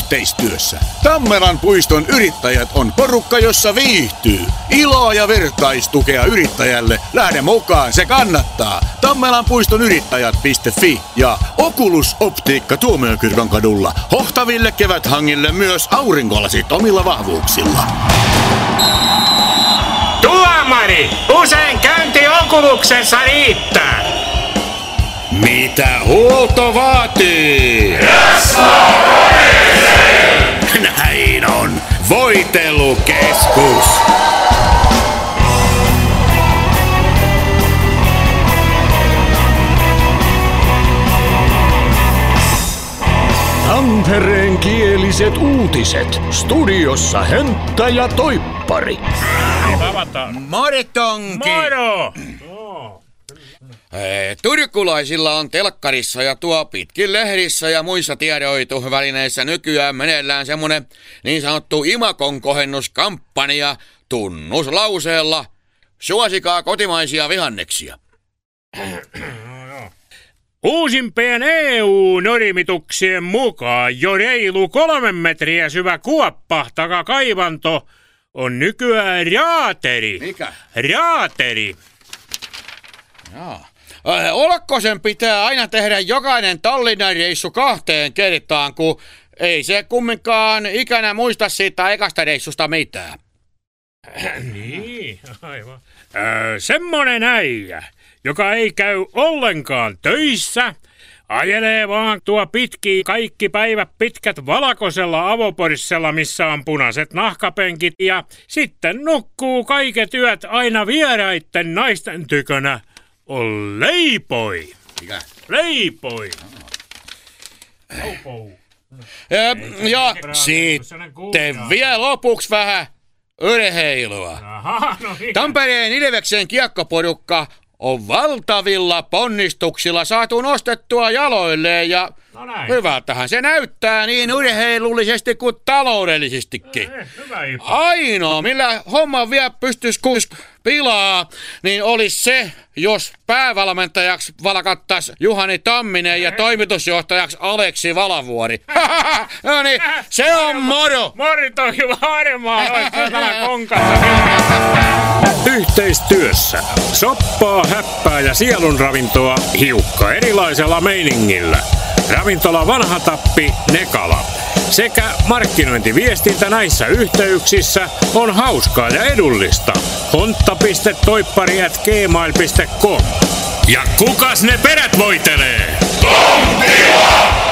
yhteistyössä. Tammelan puiston yrittäjät on porukka, jossa viihtyy. Iloa ja vertaistukea yrittäjälle. Lähde mukaan, se kannattaa. Tammelanpuiston yrittäjät.fi ja Oculus Optiikka Tuomiokirkon kadulla. Hohtaville keväthangille myös aurinkolasit omilla vahvuuksilla. Tuomari! Usein käynti Oculuksessa riittää. Mitä huolto vaatii? Näin on. Voitelukeskus. Tampereen kieliset uutiset. Studiossa Hentta ja Toippari. Moritonki! Moro! Turkulaisilla on telkkarissa ja tuo pitkin lehdissä ja muissa tiedoituvälineissä nykyään meneillään semmonen niin sanottu imakon kohennuskampanja tunnuslauseella suosikaa kotimaisia vihanneksia. Uusimpien EU-normituksien mukaan jo reilu 3 metriä syvä kuoppa takakaivanto on nykyään raateri. Mikä? Raateri. Jaa. Olkkosen pitää aina tehdä jokainen Tallinnan reissu 2 kertaan, kun ei se kumminkaan ikänä muista siitä ekasta reissusta mitään. Niin, aivan. Semmonen äijä, joka ei käy ollenkaan töissä, ajelee vaan tuo pitkiä kaikki päivät pitkät valkoisella avoporissella, missä on punaiset nahkapenkit, ja sitten nukkuu kaiket yöt aina vieraitten naisten tykönä, on leipoi. Mikä? Leipoi. Ja sitten vielä lopuksi vähän urheilua. Tampereen Ilveksen kiekkoporukka on valtavilla ponnistuksilla saatu nostettua jaloilleen ja hyvältähän se näyttää niin urheilullisesti kuin taloudellisestikin. Ainoa, millä homma vielä pystyisi pilaa, niin olisi se, jos päävalmentajaksi valkattais Juhani Tamminen ja toimitusjohtajaksi Aleksi Valavuori. No niin, se on moro! Morit on kyllä varmaan, olisi konkassa. Yhteistyössä soppaa, häppää ja sielunravintoa hiukka erilaisella meiningillä. Ravintola Vanha Tappi, Nekala. Sekä markkinointiviestintä näissä yhteyksissä on hauskaa ja edullista. hontta.toippari@gmail.com. Ja kukas ne perät voitelee? Tontila!